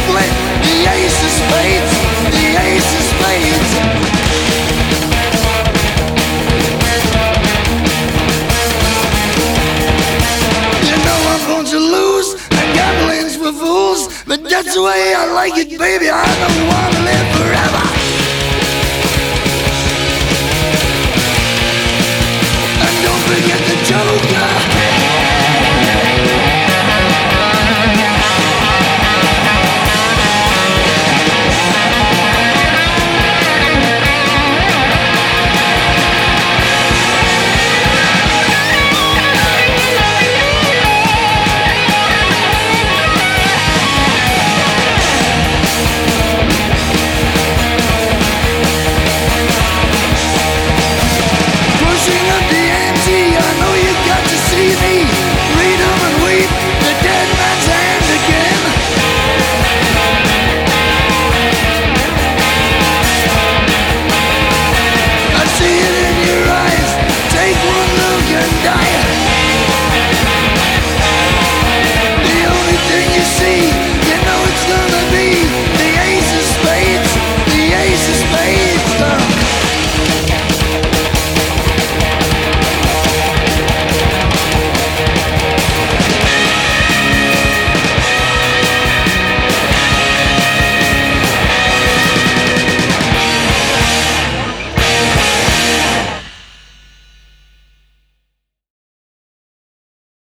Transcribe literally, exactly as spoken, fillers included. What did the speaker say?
play the ace of spades, the ace of spades. You know I'm going to lose, and gambling's for fools, but that's the way I like it, baby. I don't want to live forever.